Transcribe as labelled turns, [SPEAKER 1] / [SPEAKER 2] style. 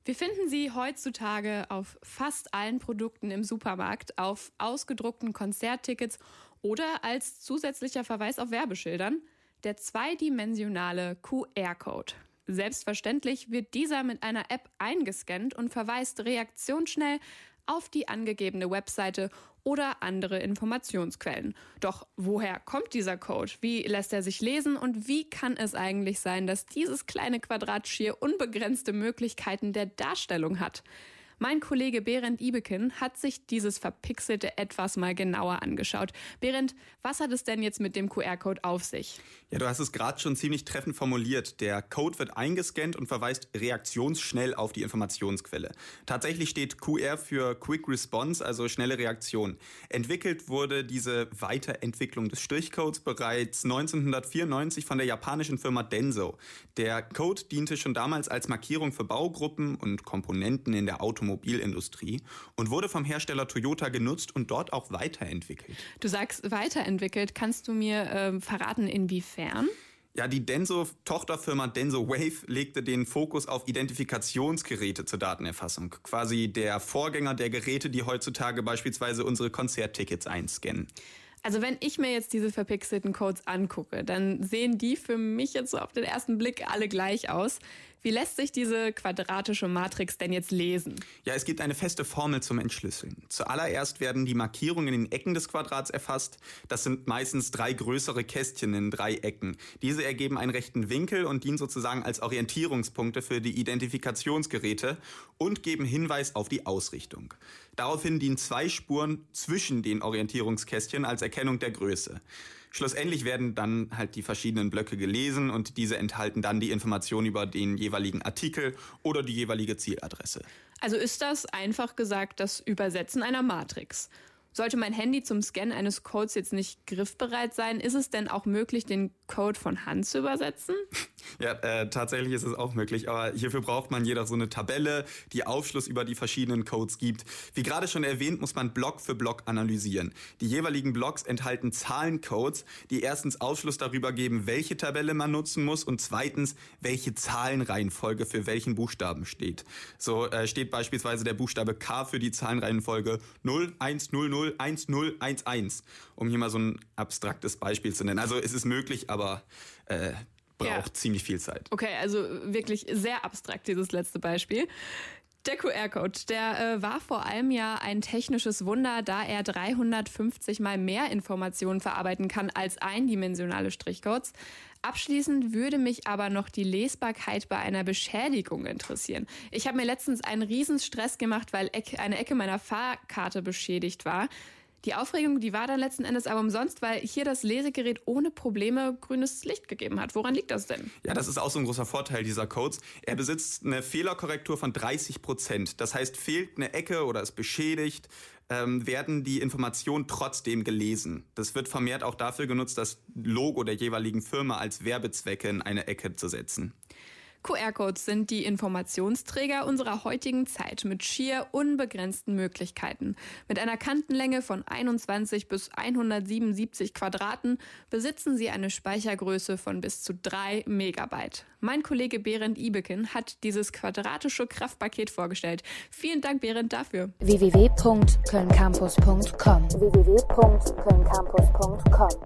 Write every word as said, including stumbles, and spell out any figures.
[SPEAKER 1] Wir finden sie heutzutage auf fast allen Produkten im Supermarkt, auf ausgedruckten Konzerttickets oder als zusätzlicher Verweis auf Werbeschildern. Der zweidimensionale Q R-Code. Selbstverständlich wird dieser mit einer App eingescannt und verweist reaktionsschnell auf die angegebene Webseite oder andere Informationsquellen. Doch woher kommt dieser Code? Wie lässt er sich lesen und wie kann es eigentlich sein, dass dieses kleine Quadrat schier unbegrenzte Möglichkeiten der Darstellung hat? Mein Kollege Berend Ibeken hat sich dieses verpixelte Etwas mal genauer angeschaut. Berend, was hat es denn jetzt mit dem Q R-Code auf sich?
[SPEAKER 2] Ja, du hast es gerade schon ziemlich treffend formuliert. Der Code wird eingescannt und verweist reaktionsschnell auf die Informationsquelle. Tatsächlich steht Q R für Quick Response, also schnelle Reaktion. Entwickelt wurde diese Weiterentwicklung des Strichcodes bereits neunzehnhundertvierundneunzig von der japanischen Firma Denso. Der Code diente schon damals als Markierung für Baugruppen und Komponenten in der Automobilindustrie. Automobilindustrie und wurde vom Hersteller Toyota genutzt und dort auch weiterentwickelt.
[SPEAKER 1] Du sagst weiterentwickelt. Kannst du mir äh, verraten, inwiefern?
[SPEAKER 2] Ja, die Denso-Tochterfirma Denso Wave legte den Fokus auf Identifikationsgeräte zur Datenerfassung. Quasi der Vorgänger der Geräte, die heutzutage beispielsweise unsere Konzerttickets einscannen.
[SPEAKER 1] Also wenn ich mir jetzt diese verpixelten Codes angucke, dann sehen die für mich jetzt so auf den ersten Blick alle gleich aus. Wie lässt sich diese quadratische Matrix denn jetzt lesen?
[SPEAKER 2] Ja, es gibt eine feste Formel zum Entschlüsseln. Zuallererst werden die Markierungen in den Ecken des Quadrats erfasst. Das sind meistens drei größere Kästchen in drei Ecken. Diese ergeben einen rechten Winkel und dienen sozusagen als Orientierungspunkte für die Identifikationsgeräte und geben Hinweis auf die Ausrichtung. Daraufhin dienen zwei Spuren zwischen den Orientierungskästchen als Erkennung der Größe. Schlussendlich werden dann halt die verschiedenen Blöcke gelesen und diese enthalten dann die Information über den jeweiligen Artikel oder die jeweilige Zieladresse.
[SPEAKER 1] Also ist das einfach gesagt das Übersetzen einer Matrix. Sollte mein Handy zum Scannen eines Codes jetzt nicht griffbereit sein, ist es denn auch möglich, den Code von Hand zu übersetzen?
[SPEAKER 2] Ja, äh, tatsächlich ist es auch möglich, aber hierfür braucht man jedoch so eine Tabelle, die Aufschluss über die verschiedenen Codes gibt. Wie gerade schon erwähnt, muss man Block für Block analysieren. Die jeweiligen Blocks enthalten Zahlencodes, die erstens Aufschluss darüber geben, welche Tabelle man nutzen muss und zweitens, welche Zahlenreihenfolge für welchen Buchstaben steht. So äh, steht beispielsweise der Buchstabe K für die Zahlenreihenfolge null eins null null eins null eins eins, um hier mal so ein abstraktes Beispiel zu nennen. Also es ist möglich, aber äh, braucht ja ziemlich viel Zeit.
[SPEAKER 1] Okay, also wirklich sehr abstrakt, dieses letzte Beispiel. Der Q R-Code, der äh, war vor allem ja ein technisches Wunder, da er dreihundertfünfzig mal mehr Informationen verarbeiten kann als eindimensionale Strichcodes. Abschließend würde mich aber noch die Lesbarkeit bei einer Beschädigung interessieren. Ich habe mir letztens einen riesen Stress gemacht, weil eine Ecke meiner Fahrkarte beschädigt war. Die Aufregung, die war dann letzten Endes aber umsonst, weil hier das Lesegerät ohne Probleme grünes Licht gegeben hat. Woran liegt das denn?
[SPEAKER 2] Ja, das ist auch so ein großer Vorteil dieser Codes. Er besitzt eine Fehlerkorrektur von dreißig Prozent. Das heißt, fehlt eine Ecke oder ist beschädigt, ähm, werden die Informationen trotzdem gelesen. Das wird vermehrt auch dafür genutzt, das Logo der jeweiligen Firma als Werbezwecke in eine Ecke zu setzen.
[SPEAKER 1] Q R-Codes sind die Informationsträger unserer heutigen Zeit mit schier unbegrenzten Möglichkeiten. Mit einer Kantenlänge von einundzwanzig bis hundertsiebenundsiebzig Quadraten besitzen sie eine Speichergröße von bis zu drei Megabyte. Mein Kollege Berend Ibeken hat dieses quadratische Kraftpaket vorgestellt. Vielen Dank, Berend, dafür.
[SPEAKER 3] w w w punkt köln campus punkt com w w w punkt köln campus punkt com